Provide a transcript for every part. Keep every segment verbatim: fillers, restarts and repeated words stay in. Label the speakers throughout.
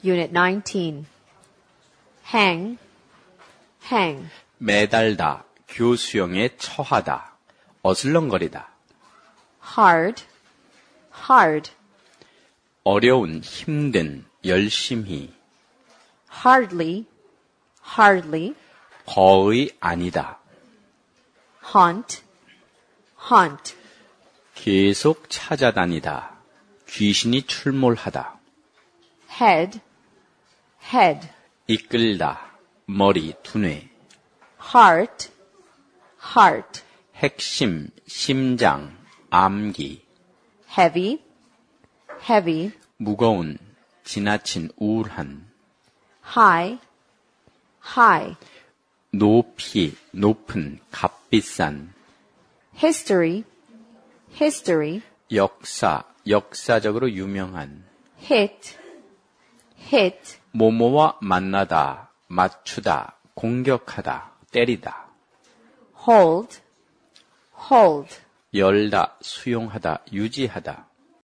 Speaker 1: Unit nineteen. Hang, hang.
Speaker 2: 매달다, 교수형에 처하다, 어슬렁거리다.
Speaker 1: Hard, hard.
Speaker 2: 어려운, 힘든, 열심히.
Speaker 1: Hardly, hardly.
Speaker 2: 거의 아니다.
Speaker 1: Haunt, haunt.
Speaker 2: 계속 찾아다니다, 귀신이 출몰하다.
Speaker 1: Head, head.
Speaker 2: 이끌다, 머리, 두뇌.
Speaker 1: Heart, heart.
Speaker 2: 핵심, 심장, 암기.
Speaker 1: Heavy, heavy.
Speaker 2: 무거운, 지나친, 우울한.
Speaker 1: High, high.
Speaker 2: 높이, 높은, 값비싼.
Speaker 1: History, history.
Speaker 2: 역사, 역사적으로 유명한.
Speaker 1: Hit, hit.
Speaker 2: 모모와 만나다, 맞추다, 공격하다, 때리다.
Speaker 1: Hold, hold.
Speaker 2: 열다, 수용하다, 유지하다.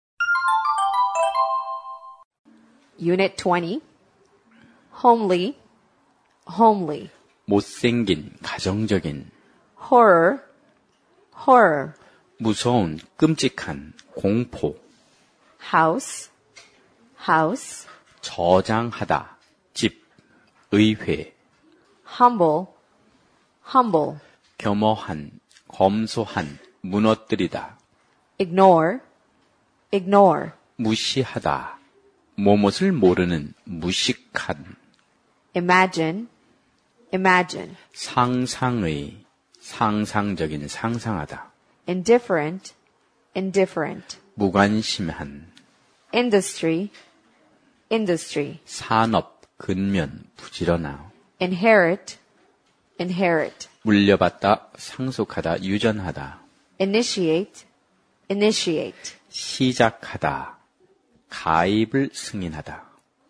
Speaker 1: Unit twenty. Homely, homely.
Speaker 2: 못생긴, 가정적인.
Speaker 1: Horror, horror.
Speaker 2: 무서운, 끔찍한, 공포.
Speaker 1: House, house.
Speaker 2: 저장하다, 집, 의회.
Speaker 1: Humble, humble.
Speaker 2: 겸허한, 검소한, 무너뜨리다.
Speaker 1: Ignore, ignore.
Speaker 2: 무시하다, 뭐뭇을 모르는, 무식한.
Speaker 1: Imagine, imagine.
Speaker 2: 상상의, 상상적인, 상상하다.
Speaker 1: Indifferent, indifferent.
Speaker 2: 무관심한.
Speaker 1: Industry, industry.
Speaker 2: 산업, 근면, 부지런하.
Speaker 1: Inherit, inherit.
Speaker 2: 물려받다, 상속하다, 유전하다.
Speaker 1: Initiate, initiate.
Speaker 2: 시작하다, 가입을 승인하다.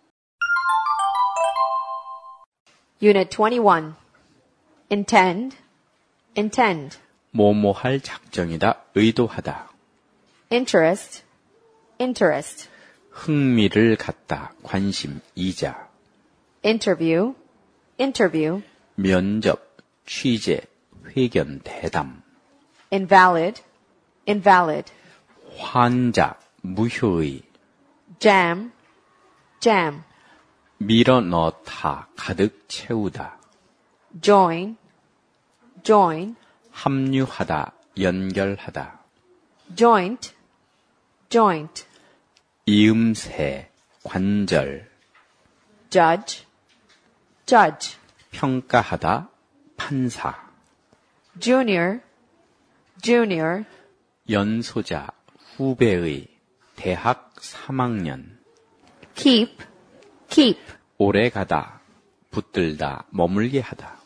Speaker 1: Unit twenty-one. Intend, intend.
Speaker 2: 뭐뭐할 작정이다, 의도하다.
Speaker 1: Interest, interest.
Speaker 2: 흥미를 갖다, 관심, 이자.
Speaker 1: Interview, interview.
Speaker 2: 면접, 취재, 회견, 대담.
Speaker 1: Invalid, invalid.
Speaker 2: 환자, 무효의.
Speaker 1: Jam, jam.
Speaker 2: 밀어넣다, 가득 채우다.
Speaker 1: Join, join.
Speaker 2: 합류하다, 연결하다.
Speaker 1: Joint, joint.
Speaker 2: 이음새, 관절.
Speaker 1: Judge, judge.
Speaker 2: 평가하다, 판사.
Speaker 1: Junior, junior.
Speaker 2: 연소자, 후배의. 대학 삼 학년.
Speaker 1: Keep, keep.
Speaker 2: 오래가다, 붙들다, 머물게 하다.